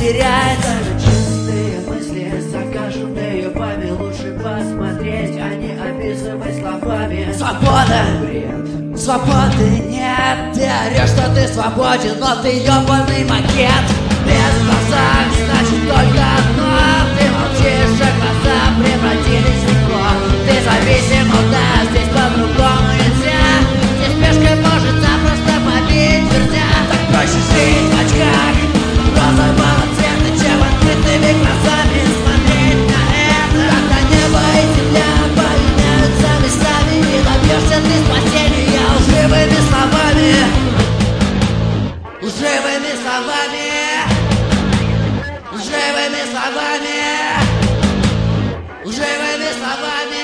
теряется. Чистые мысли с каждыми лучше посмотреть, а не описывать словами. Свобода, Бред. свободы нет. Ты орешь, что ты свободен, но ты ёбаный макет. Без глаза, значит только одно. Ты молчишь, а глаза превратились в стекло. Ты зависим, да, здесь по-другому нельзя. Здесь пешкой может запросто побить дверня. Так проще жить в очках розового цвета, чем открытыми глазами смотреть на это. Когда небо и земля поменяются местами, и добьешься ты спасения лживыми словами. Лживыми словами. Лживыми словами. Лживыми словами.